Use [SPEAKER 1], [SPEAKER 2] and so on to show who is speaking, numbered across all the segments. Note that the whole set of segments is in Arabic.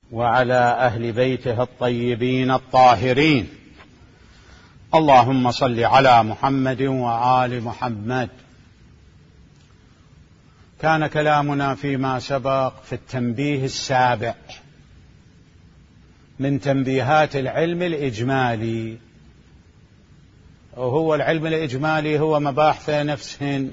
[SPEAKER 1] وعلى أهل بيته الطيبين الطاهرين. اللهم صل على محمد وآل محمد. كان كلامنا فيما سبق في التنبيه السابع من تنبيهات العلم الإجمالي، وهو العلم الإجمالي هو مباحث نفسهن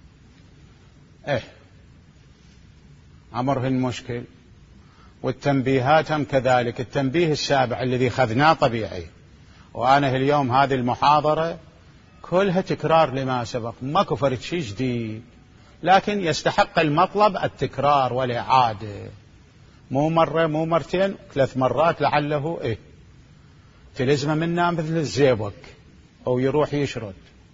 [SPEAKER 1] أمرهن مشكل، والتنبيهات هم كذلك. التنبيه السابع الذي خذناه طبيعي، وأنا اليوم هذه المحاضرة كلها تكرار لما سبق، ما كفرت شيء جديد، لكن يستحق المطلب التكرار والإعادة، مو مرة مو مرتين 3 مرات، لعله تلزمه منا مثل الزيبق أو يروح يشرد.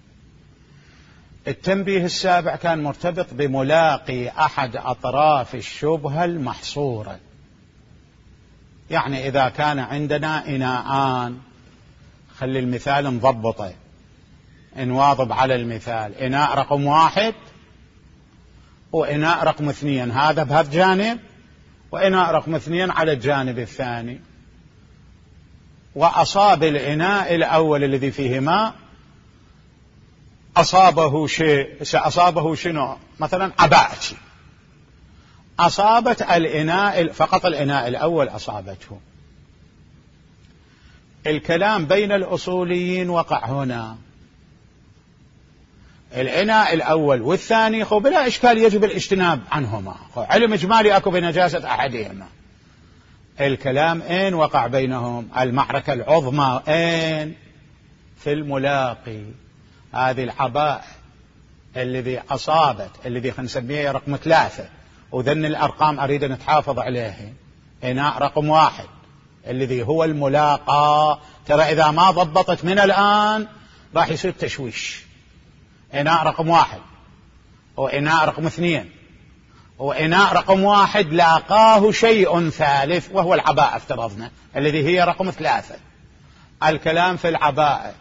[SPEAKER 1] التنبيه السابع كان مرتبط بملاقي أحد أطراف الشبهة المحصورة. يعني إذا كان عندنا إناءان، خلي المثال نضبطه نواظب على المثال، إناء رقم 1 وإناء رقم 2، هذا بهذا الجانب وإناء رقم 2 على الجانب الثاني، وأصاب الإناء الأول الذي فيه ماء أصابه شيء، أصابه شنو؟ مثلا عباءتي أصابت الإناء، فقط الإناء الأول أصابته. الكلام بين الأصوليين وقع هنا، الإناء الأول والثاني بلا إشكال يجب الاجتناب عنهما، علم إجمالي أكو بنجاسة أحدهما. الكلام أين وقع بينهم؟ المعركة العظمى أين؟ في الملاقي. هذه العباء الذي أصابت، الذي خلينا نسميه رقم 3، وذن الأرقام أريد أن نتحافظ عليه. إناء رقم 1 الذي هو الملاقى، ترى إذا ما ضبطت من الآن راح يصير تشويش. إناء رقم 1 وإناء رقم 2 وإناء رقم 1 لاقاه شيء ثالث وهو العباءة افترضنا الذي هي رقم 3. الكلام في العباءة،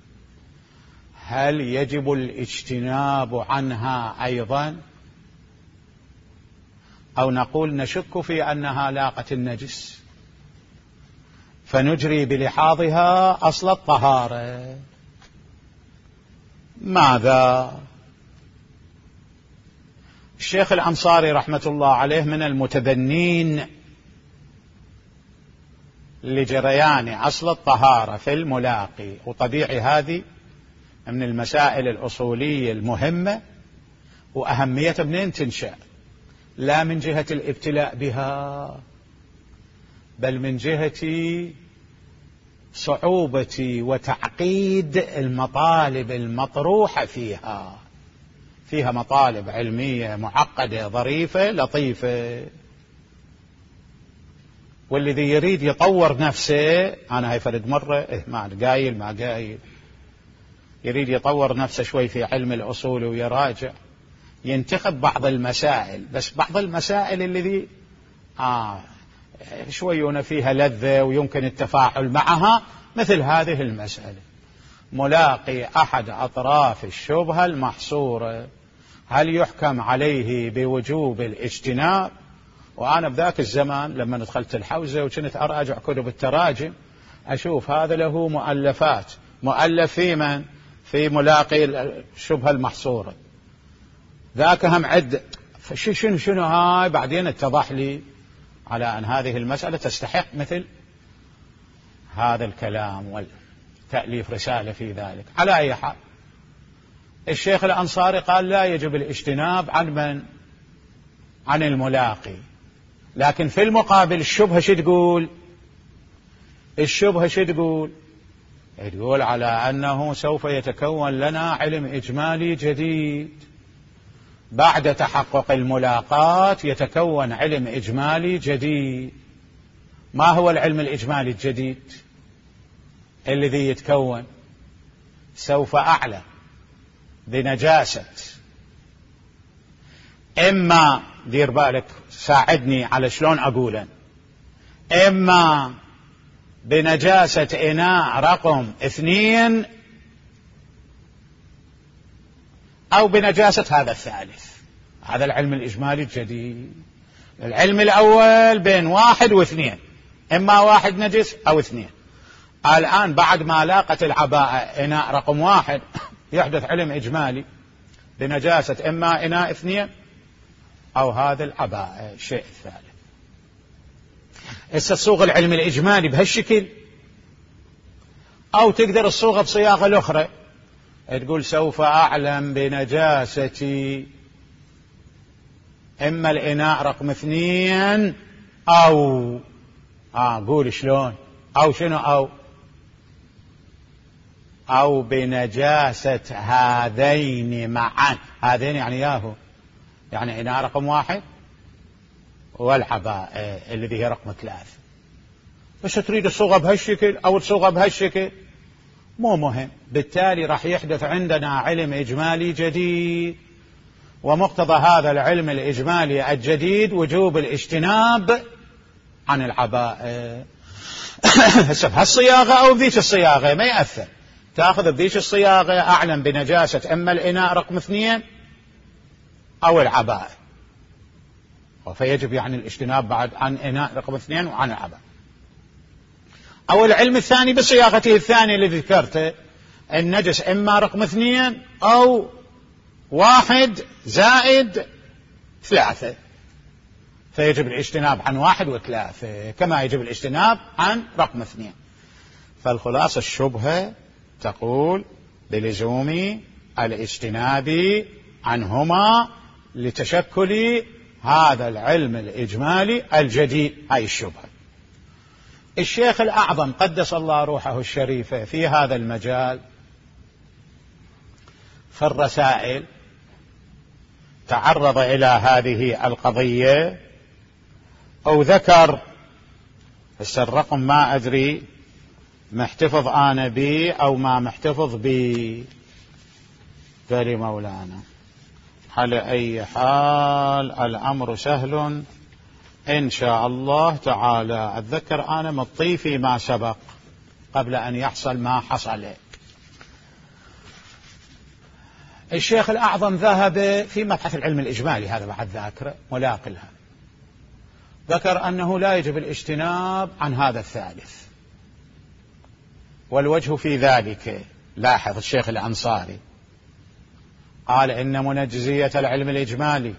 [SPEAKER 1] هل يجب الاجتناب عنها أيضا، أو نقول نشك في أنها لاقت النجس فنجري بلحاظها أصل الطهارة؟ ماذا؟ الشيخ الأنصاري رحمة الله عليه من المتبنين لجريان أصل الطهارة في الملاقي، وطبيعي هذه من المسائل الأصولية المهمة، وأهمية منين تنشأ؟ لا من جهة الابتلاء بها، بل من جهة صعوبة وتعقيد المطالب المطروحة فيها. فيها مطالب علمية معقدة ظريفة لطيفة، والذي يريد يطور نفسه، أنا هاي فرد مرة ما قايل يريد يطور نفسه شوي في علم الأصول ويراجع، ينتخب بعض المسائل، بس بعض المسائل الذي شوي فيها لذة ويمكن التفاعل معها، مثل هذه المسألة، ملاقي أحد أطراف الشبهة المحصورة، هل يحكم عليه بوجوب الاجتناب؟ وأنا بذاك الزمان لما دخلت الحوزة وكنت أراجع كتب التراجم، أشوف هذا له مؤلفات، مؤلف في من؟ في ملاقي الشبهة المحصورة، ذاك هم عدة، شنو هاي؟ بعدين اتضح لي على أن هذه المسألة تستحق مثل هذا الكلام والتأليف رسالة في ذلك. على أي حال، الشيخ الأنصاري قال لا يجب الاجتناب عن من؟ عن الملاقي. لكن في المقابل الشبهة شو تقول؟ الشبهة شو تقول؟ تقول على أنه سوف يتكون لنا علم إجمالي جديد، بعد تحقق الملاقات يتكون علم إجمالي جديد. ما هو العلم الإجمالي الجديد الذي يتكون؟ سوف أعلم بنجاسة، إما دير بالك ساعدني على شلون أقولا، إما بنجاسة إناء رقم 2 أو بنجاسة هذا الثالث. هذا العلم الإجمالي الجديد. العلم الأول بين 1 و2، إما 1 نجس أو 2. الآن بعد ما لاقت العباءة إناء رقم 1 يحدث علم إجمالي بنجاسة إما إناء 2 أو هذا العباءة. الشيء الثالث، الصوغ العلم الإجمالي بهالشكل، أو تقدر الصوغة بصياغة الأخرى، تقول سوف أعلم بنجاسة إما الإناء رقم 2 أو قول شلون، أو شنو، أو بنجاسة هذين معا. هذين يعني ياهو، يعني إناء رقم 1 والعباء الذي هي رقم 3. بس تريد الصوغة بهالشكل أو الصوغة بهالشكل مو مهم. بالتالي راح يحدث عندنا علم إجمالي جديد، ومقتضى هذا العلم الإجمالي الجديد وجوب الاجتناب عن العباء. هالصياغة أو بذيك الصياغة ما يأثر، تأخذ بذيك الصياغة أعلم بنجاسة إما الإناء رقم 2 أو العباء، فيجب يعني الاجتناب بعد عن إناء رقم 2 وعن العباء. أو العلم الثاني بصياغته الثانية اللي ذكرته، النجس إما رقم 2 أو 1 زائد 3، فيجب الاجتناب عن 1 و3 كما يجب الاجتناب عن رقم 2. فالخلاصة الشبهة تقول بلزوم الاجتناب عنهما لتشكل هذا العلم الإجمالي الجديد. هاي الشبهة. الشيخ الأعظم قدس الله روحه الشريفة في هذا المجال في الرسائل تعرض إلى هذه القضية، أو ذكر الرقم ما أدري محتفظ أنا بي أو ما محتفظ بي، قال مولانا على أي حال الأمر سهل إن شاء الله تعالى. أتذكر أنا مطي فيما سبق قبل أن يحصل ما حصل. الشيخ الأعظم ذهب في مبحث العلم الإجمالي، هذا بعد ذاكرة ملاقلها، ذكر أنه لا يجب الاجتناب عن هذا الثالث. والوجه في ذلك، لاحظ الشيخ الأنصاري قال إن منجزية العلم الإجمالي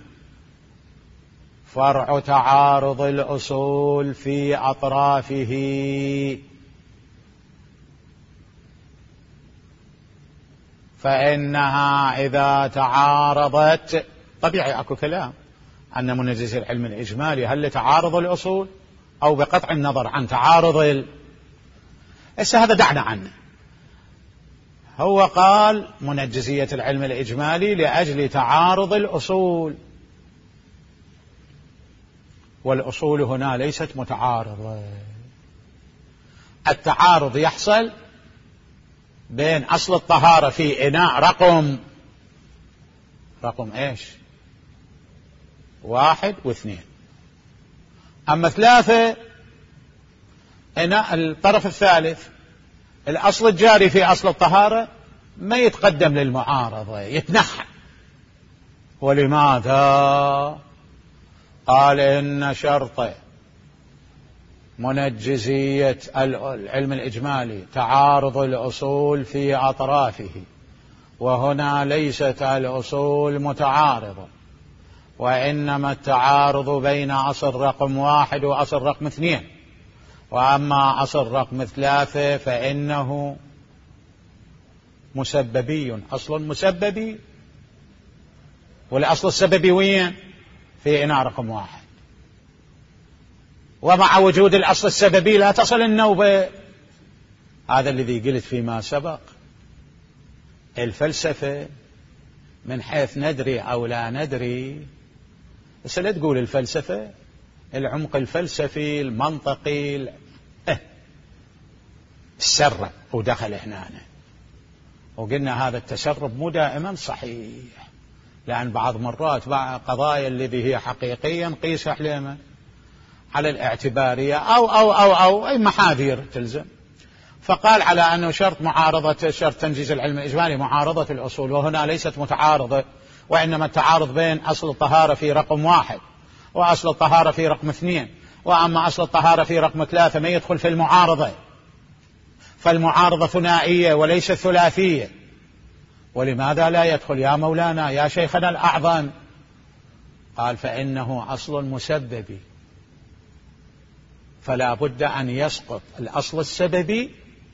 [SPEAKER 1] فرع تعارض الأصول في أطرافه، فإنها إذا تعارضت، طبيعي أكو كلام أن منجزية العلم الإجمالي هل لتعارض الأصول أو بقطع النظر عن تعارض هذا دعنا عنه. هو قال منجزية العلم الإجمالي لأجل تعارض الأصول، والأصول هنا ليست متعارضة. التعارض يحصل بين أصل الطهارة في إناء رقم إيش 1 و2، أما 3 إناء الطرف الثالث الأصل الجاري في أصل الطهارة ما يتقدم للمعارضة، يتنحى. ولماذا؟ قال إن شرط منجزية العلم الإجمالي تعارض الأصول في أطرافه، وهنا ليست الأصول متعارضة، وإنما التعارض بين أصل رقم 1 وأصل رقم 2، وأما أصل رقم 3 فإنه مسببي، أصل مسببي، والأصل السببي وين؟ في إناء رقم 1، ومع وجود الأصل السببي لا تصل النوبة. هذا الذي قلت فيما سبق. الفلسفة من حيث ندري أو لا ندري، بس لا تقول الفلسفة، العمق الفلسفي المنطقي السرب ودخل هنا، وقلنا هذا التسرب مو دائما صحيح، لأن بعض مرات قضايا الذي هي حقيقيا نقيسها حليمة على الاعتبارية أو أي محاذير تلزم. فقال على أنه شرط تنجيز العلم الإجمالي معارضة الأصول، وهنا ليست متعارضة، وإنما التعارض بين أصل الطهارة في رقم 1 وأصل الطهارة في رقم 2، وأما أصل الطهارة في رقم 3 ما يدخل في المعارضة، فالمعارضة ثنائية وليس ثلاثية. ولماذا لا يدخل يا مولانا يا شيخنا الأعظم؟ قال فإنه أصل مسببي، فلا بد أن يسقط الأصل السببي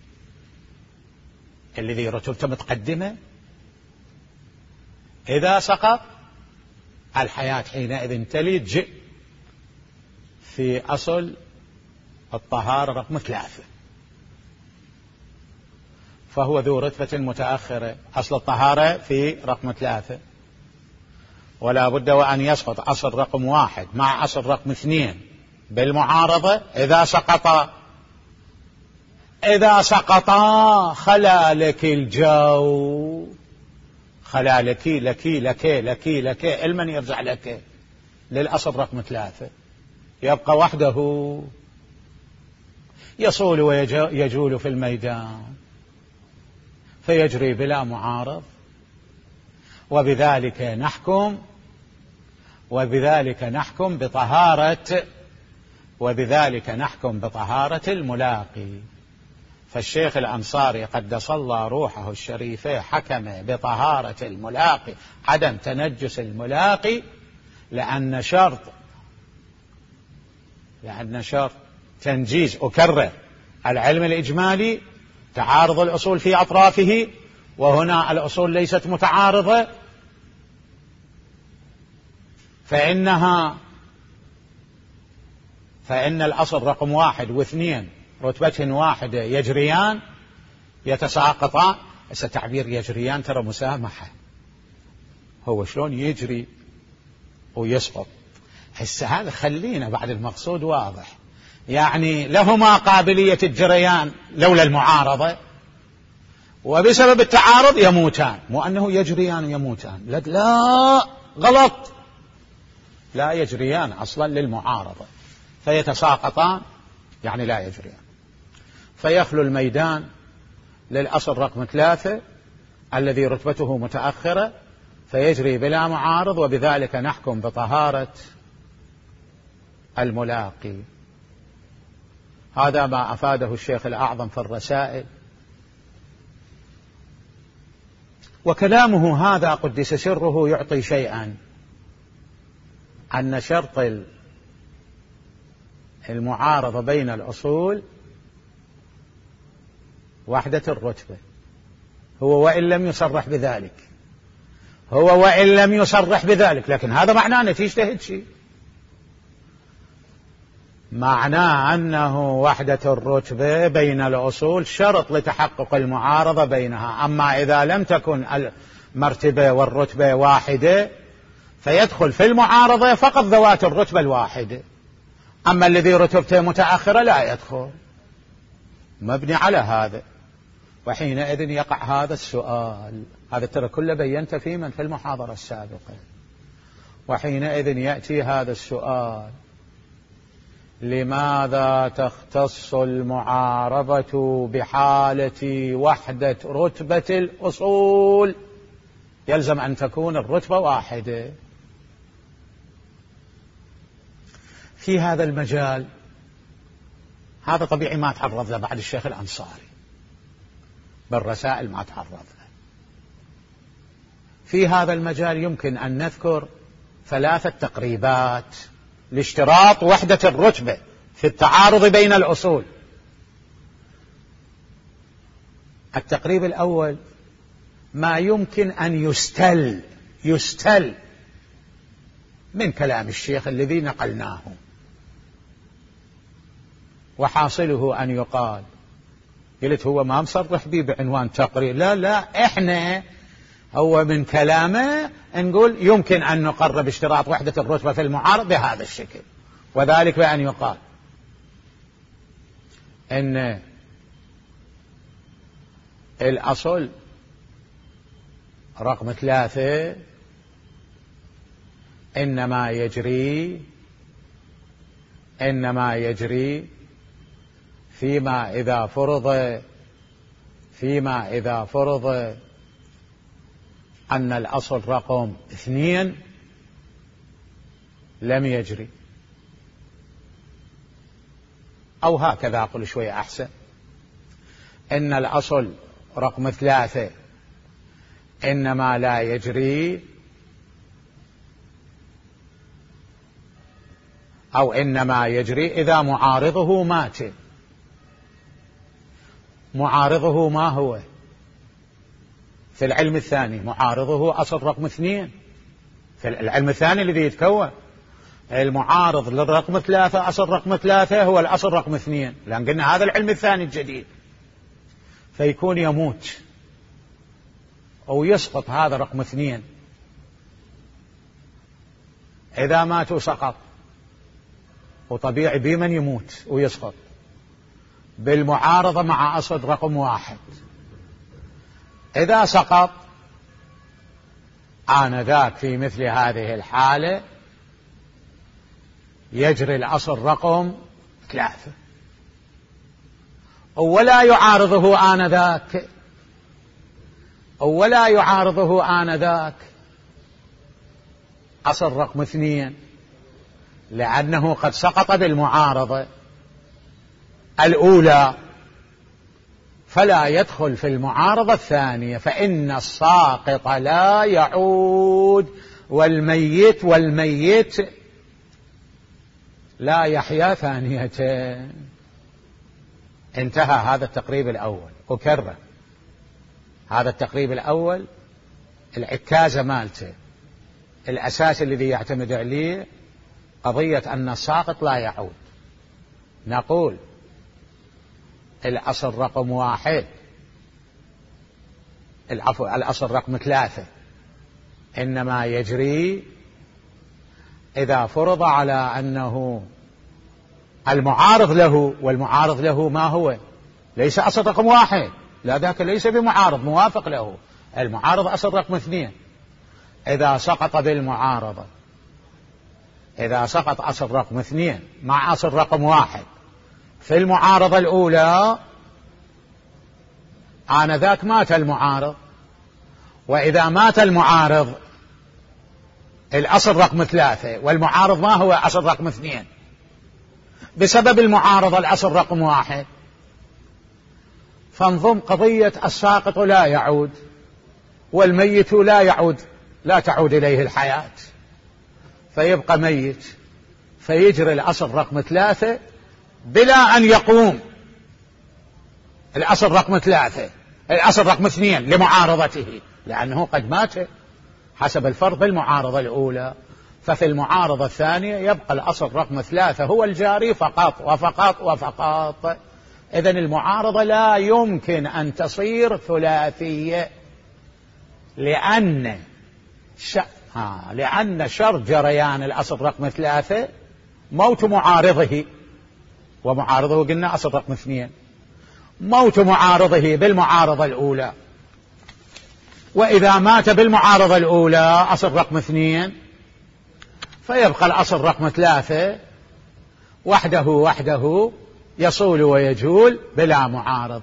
[SPEAKER 1] الذي رتبته متقدمة. إذا سقط الحياة حينئذ تلج في أصل الطهارة رقم 3، فهو ذو رتبة متأخرة. أصل الطهارة في رقم 3، ولا بد وأن يسقط أصل رقم 1 مع أصل رقم 2 بالمعارضة. إذا سقطا خلا لك الجو، خلا لك المن يرجع لك للأصل رقم 3، يبقى وحده يصول ويجول في الميدان فيجري بلا معارض. وبذلك نحكم بطهارة الملاقي. فالشيخ الأنصاري قدس الله روحه الشريفة حكم بطهارة الملاقي، عدم تنجس الملاقي، لأن شرط تنجيز، أكرر، العلم الإجمالي تعارض الأصول في أطرافه، وهنا الأصول ليست متعارضة، فإن الأصل رقم 1 و2 رتبة واحدة يجريان يتساقطان. تعبير يجريان ترى مسامحة، هو شلون يجري ويسقط؟ هذا خلينا بعد المقصود واضح، يعني لهما قابلية الجريان لولا المعارضة، وبسبب التعارض يموتان، مو أنه يجريان ويموتان، لا غلط، لا يجريان أصلا للمعارضة فيتساقطان، يعني لا يجريان، فيخلو الميدان للأصل رقم 3 الذي رتبته متأخرة فيجري بلا معارض. وبذلك نحكم بطهارة الملاقي. هذا ما أفاده الشيخ الأعظم في الرسائل. وكلامه هذا قدس سره يعطي شيئا، أن شرط المعارضة بين الأصول وحدة الرتبة، هو وإن لم يصرح بذلك، لكن هذا معناه نتيجة شيء، معناه أنه وحدة الرتبة بين الأصول شرط لتحقق المعارضة بينها. أما إذا لم تكن المرتبة والرتبة واحدة فيدخل في المعارضة فقط ذوات الرتبة الواحدة، أما الذي رتبته متأخرة لا يدخل، مبني على هذا. وحينئذ يقع هذا السؤال، هذا ترى كله بينت في المحاضرة السابقة. وحينئذ يأتي هذا السؤال: لماذا تختص المعارضة بحالة وحدة رتبة الأصول؟ يلزم أن تكون الرتبة واحدة. في هذا المجال هذا طبيعي ما تعرض له بعد الشيخ الأنصاري، بالرسائل ما تعرض له. في هذا المجال يمكن أن نذكر 3 تقريبات لاشتراط وحدة الرتبة في التعارض بين الأصول. التقريب الأول ما يمكن أن يستل من كلام الشيخ الذي نقلناه، وحاصله أن يقال، قلت هو ما مصرح بي بعنوان تقرير، لا إحنا هو من كلامه نقول يمكن أن نقرب اشتراط وحدة الرتبة في المعارض بهذا الشكل، وذلك بأن يقال إن الأصل رقم 3 إنما يجري فيما إذا فرض أن الأصل رقم 2 لم يجري. أو هكذا أقول شوي أحسن، إن الأصل رقم 3 إنما لا يجري، أو إنما يجري إذا معارضه مات. معارضه ما هو؟ في العلم الثاني معارضه أصل رقم 2. في العلم الثاني الذي يتكون المعارض للرقم 3 أصل رقم 3 هو الأصل رقم 2، لأن قلنا هذا العلم الثاني الجديد. فيكون يموت أو يسقط هذا رقم 2. إذا ماتوا سقط، وطبيعي بمن يموت ويسقط بالمعارضة مع أصل رقم 1. إذا سقط آنذاك في مثل هذه الحالة يجري الأصل رقم 3، ولا يعارضه آنذاك، ولا يعارضه آنذاك أصل رقم 2، لأنه قد سقط بالمعارضة الأولى، فلا يدخل في المعارضة الثانية، فإن الساقط لا يعود والميت لا يحيا ثانية. انتهى هذا التقريب الأول. أكرر هذا التقريب الأول العكازة مالته، الأساس الذي يعتمد عليه قضية أن الساقط لا يعود. نقول الأصل رقم 1، الأصل رقم 3 إنما يجري إذا فرض على أنه المعارض له، والمعارض له ما هو؟ ليس أصل رقم 1، لا ذاك ليس بمعارض موافق له، المعارض أصل رقم 2. إذا سقط بالمعارضة، إذا سقط أصل رقم 2 مع أصل رقم 1 في المعارضة الأولى آنذاك مات المعارض. وإذا مات المعارض الأصل رقم 3 والمعارض ما هو؟ أصل رقم 2. بسبب المعارضة الأصل رقم 1، فانظم قضية الساقط لا يعود والميت لا يعود، لا تعود إليه الحياة، فيبقى ميت، فيجري الأصل رقم 3 بلا أن يقوم الأصل رقم 3 الأصل رقم 2 لمعارضته، لأنه قد مات حسب الفرض بالمعارضة الأولى. ففي المعارضة الثانية يبقى الأصل رقم 3 هو الجاري فقط وفقط وفقط. إذن المعارضة لا يمكن أن تصير ثلاثية، لأن شرط جريان الأصل رقم 3 موت معارضه، ومعارضه قلنا أصل رقم 2، موت معارضه بالمعارضة الأولى. وإذا مات بالمعارضة الأولى أصل رقم 2 فيبقى الأصل رقم 3 وحده يصول ويجول بلا معارض.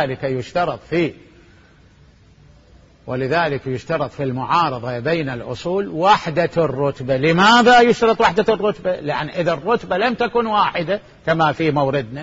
[SPEAKER 1] ولذلك يشترط في المعارضة بين الأصول وحدة الرتبة. لماذا يشترط وحدة الرتبة؟ لأن إذا الرتبة لم تكن واحدة كما في موردنا،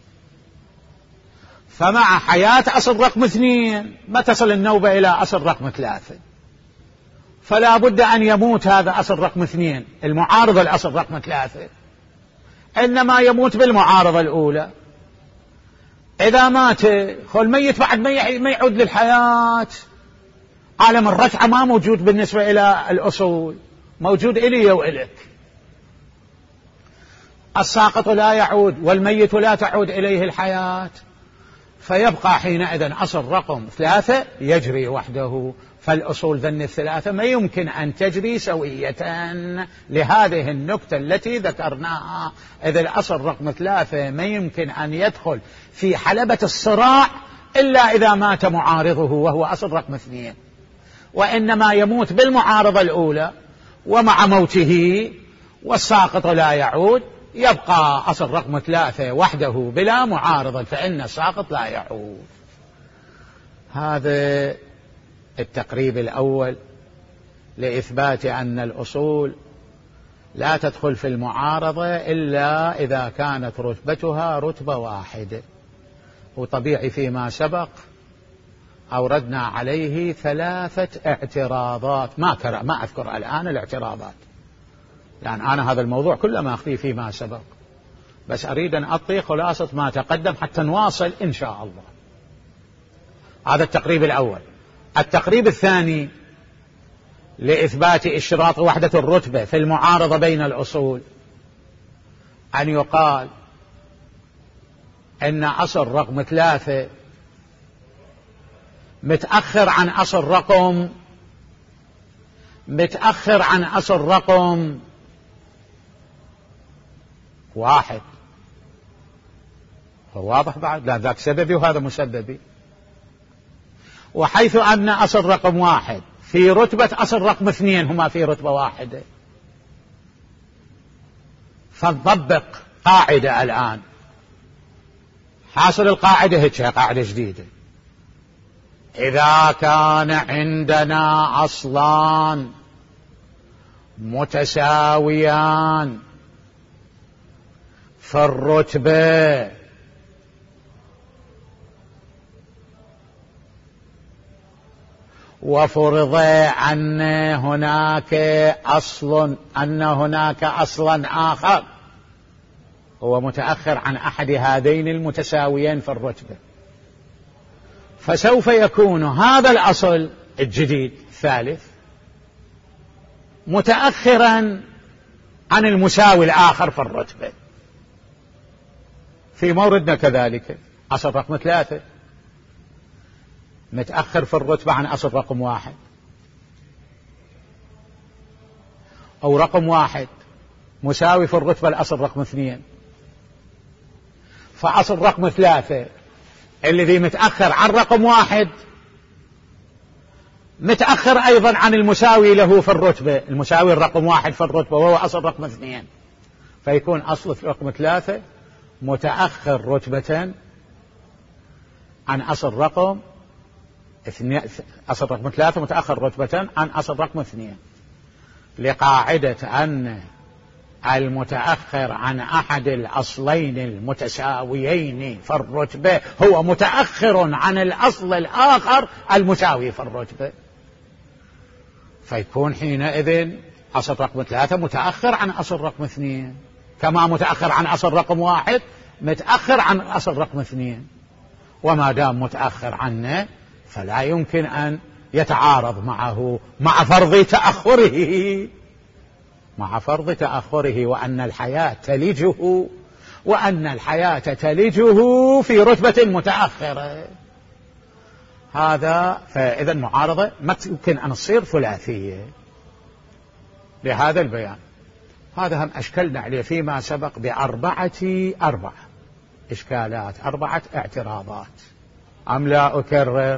[SPEAKER 1] فمع حياة أصل رقم 2 ما تصل النوبة إلى أصل رقم 3، فلا بد أن يموت هذا أصل رقم 2 المعارضة الأصل رقم 3، إنما يموت بالمعارضة الأولى. إذا مات الميت بعد ما يعود للحياة، عالم الرجعة ما موجود بالنسبة إلى الأصول، موجود إلي وإلك. الساقط لا يعود والميت لا تعود إليه الحياة، فيبقى حينئذ أصل رقم 3 يجري وحده. فالأصول ذن الثلاثة ما يمكن أن تجري سوية لهذه النكتة التي ذكرناها. إذا الأصل رقم 3 ما يمكن أن يدخل في حلبة الصراع إلا إذا مات معارضه وهو أصل رقم 2، وإنما يموت بالمعارضة الأولى، ومع موته والساقط لا يعود يبقى أصل رقم 3 وحده بلا معارضة، فإن الساقط لا يعود. هذا التقريب الأول لإثبات أن الأصول لا تدخل في المعارضة إلا إذا كانت رتبتها رتبة واحدة. وطبيعي فيما سبق أوردنا عليه 3 اعتراضات، ما أذكر الآن الاعتراضات، لأن أنا هذا الموضوع كله ما أخفيه فيما سبق، بس أريد أن أعطي خلاصة ما تقدم حتى نواصل إن شاء الله. هذا التقريب الأول. التقريب الثاني لإثبات اشتراط وحدة الرتبة في المعارضة بين الأصول، أن يقال إن أصل رقم 3 متأخر عن أصل رقم 1. واضح بعد؟ لا، ذاك سببي وهذا مسببي. وحيث أن أصل رقم 1 في رتبة أصل رقم 2 هما في رتبة واحدة، فنطبق قاعدة الآن. حاصل القاعدة هيك، قاعدة جديدة: إذا كان عندنا أصلان متساويان في الرتبة وفرض أن هناك أصلا آخر هو متأخر عن أحد هذين المتساويين في الرتبة، فسوف يكون هذا الأصل الجديد الثالث متأخرا عن المساوي الآخر في الرتبة. في موردنا كذلك أصل رقم 3 متأخر في الرتبة عن أصل رقم 1، أو رقم 1 مساوي في الرتبة لأصل رقم 2، فأصل رقم 3 الذي متأخر عن رقم 1 متأخر أيضا عن المساوي له في الرتبة، المساوي الرقم 1 في الرتبة وهو أصل رقم 2، فيكون أصل رقم 3 متأخر رتبة عن أصل رقم 3 متأخر رتبة عن أصل رقم 2، لقاعدة أن المتأخر عن أحد الأصلين المتساويين في الرتبة هو متأخر عن الأصل الآخر المساوي في الرتبة، فيكون حينئذ أصل رقم 3 متأخر عن أصل رقم 2، كما متأخر عن أصل رقم 1 متأخر عن أصل رقم 2. وما دام متأخر عنه فلا يمكن أن يتعارض معه مع فرض تأخره، وأن الحياة تلجه في رتبة متأخرة. هذا فإذا المعارضة ما يمكن أن تصير ثلاثية لهذا البيان. هذا هم أشكلنا عليه فيما سبق بأربع إشكالات، 4 اعتراضات. أم لا أكرر؟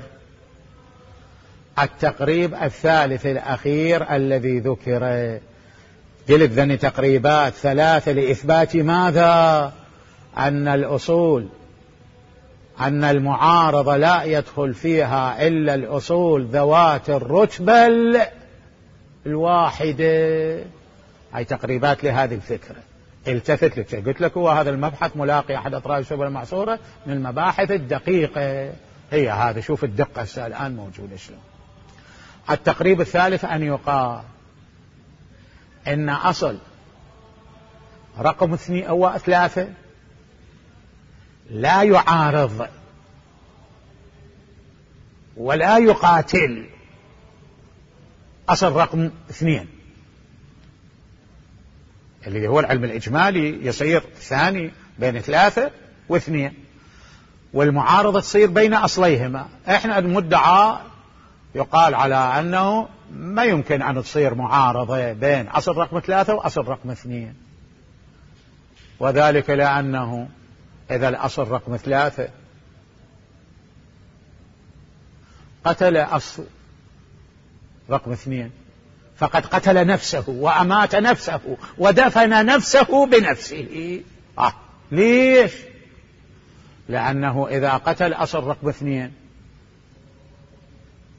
[SPEAKER 1] التقريب الثالث الأخير الذي ذكر، قلت ذني تقريبات 3 لإثبات ماذا؟ أن الأصول، أن المعارضة لا يدخل فيها إلا الأصول ذوات الرتبة الواحدة. هاي تقريبات لهذه الفكرة. التفت لك، قلت لك هو هذا المبحث ملاقي أحد أطراف الشبهة المعصورة من المباحث الدقيقة، هي هذا. شوف الدقة الآن موجودة شلون. التقريب الثالث أن يقال إن أصل رقم 2 أو 3 لا يعارض ولا يقاتل أصل رقم 2 اللي هو العلم الإجمالي، يصير ثاني بين 3 و2، والمعارضة تصير بين أصليهما. إحنا المدعى يقال على أنه ما يمكن أن تصير معارضة بين أصل رقم 3 وأصل رقم 2، وذلك لأنه إذا الأصل رقم 3 قتل أصل رقم 2 فقد قتل نفسه وأمات نفسه ودفن نفسه بنفسه. ليش؟ لأنه إذا قتل أصل رقم 2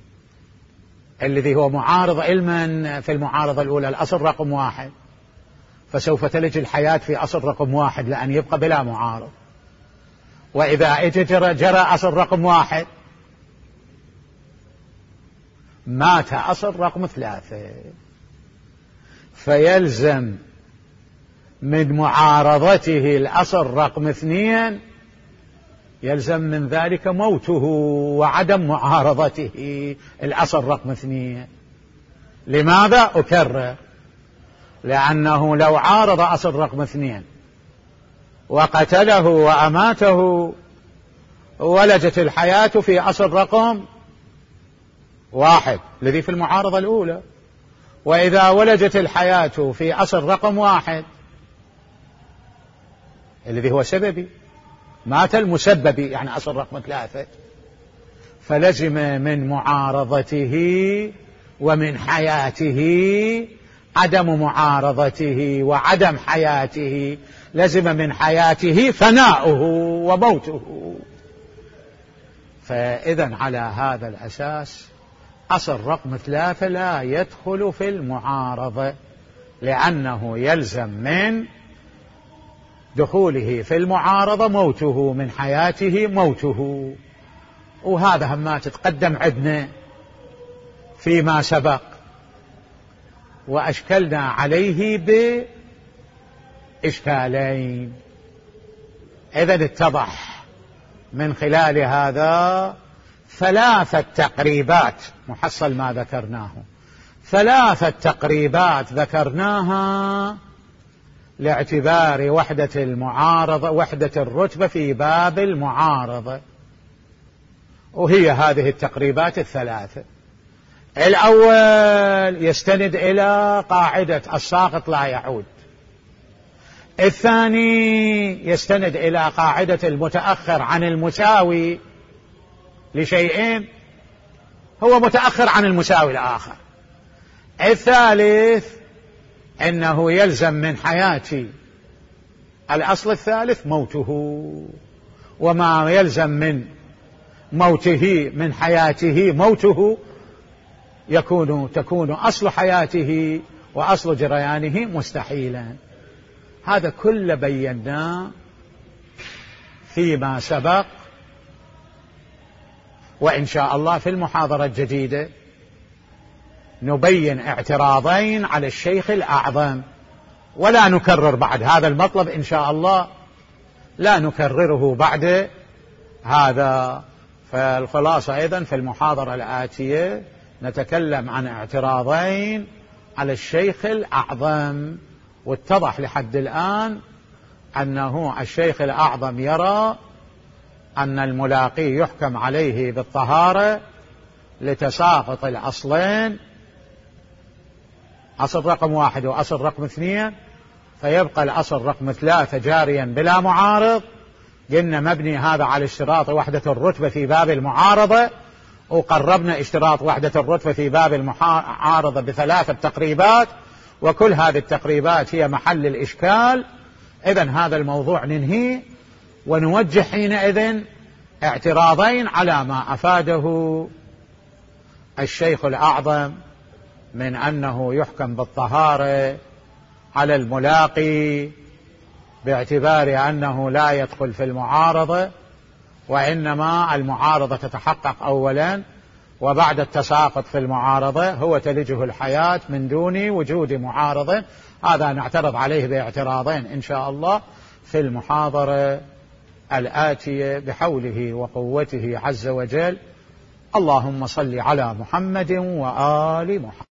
[SPEAKER 1] الذي هو معارض علما في المعارضة الأولى الأصل رقم 1، فسوف تلج الحياة في أصل رقم 1 لأن يبقى بلا معارض. وإذا اجى جرى أصل رقم 1 مات أصل رقم 3، فيلزم من معارضته الأصل رقم 2 يلزم من ذلك موته وعدم معارضته الأصل رقم 2. لماذا؟ أكرر، لأنه لو عارض أصل رقم 2 وقتله وأماته ولجت الحياة في أصل رقم 1 الذي في المعارضة الأولى. وإذا ولجت الحياة في أصل رقم 1 الذي هو سببي، مات المسبب يعني أصل رقم 3، فلزم من معارضته ومن حياته عدم معارضته وعدم حياته، لزم من حياته فناؤه وموته. فإذا على هذا الأساس أصل رقم 3 لا يدخل في المعارضة، لأنه يلزم من دخوله في المعارضة موته، من حياته موته. وهذا هم ما تتقدم عندنا فيما سبق وأشكلنا عليه بإشكالين. إذن اتضح من خلال هذا 3 تقريبات، محصل ما ذكرناه 3 تقريبات ذكرناها لاعتبار وحدة المعارضة، وحدة الرتبة في باب المعارضة، وهي هذه التقريبات 3. الأول يستند إلى قاعدة الساقط لا يعود. الثاني يستند إلى قاعدة المتأخر عن المساوي لشيئين هو متأخر عن المساوي الآخر. الثالث أنه يلزم من حياة الأصل الثالث موته، وما يلزم من موته من حياته موته تكون أصل حياته وأصل جريانه مستحيلا. هذا كله بيناه فيما سبق، وإن شاء الله في المحاضرة الجديدة نبين اعتراضين على الشيخ الأعظم، ولا نكرر بعد هذا المطلب إن شاء الله، لا نكرره بعد هذا. فالخلاصة أيضا في المحاضرة الآتية نتكلم عن اعتراضين على الشيخ الأعظم. واتضح لحد الآن أنه الشيخ الأعظم يرى أن الملاقي يحكم عليه بالطهارة لتساقط الأصلين، أصل رقم 1 وأصل رقم 2، فيبقى الأصل رقم 3 جاريا بلا معارض. قلنا مبني هذا على اشتراط وحدة الرتبة في باب المعارضة، وقربنا اشتراط وحدة الرتبة في باب المعارضة ب3 تقريبات، وكل هذه التقريبات هي محل الإشكال. إذن هذا الموضوع ننهي ونوجه حينئذ اعتراضين على ما أفاده الشيخ الأعظم من أنه يحكم بالطهارة على الملاقي باعتبار أنه لا يدخل في المعارضة، وإنما المعارضة تتحقق أولا، وبعد التساقط في المعارضة هو تلجه الحياة من دون وجود معارضة. هذا نعترض عليه باعتراضين إن شاء الله في المحاضرة الآتية بحوله وقوته عز وجل. اللهم صل على محمد وآل محمد.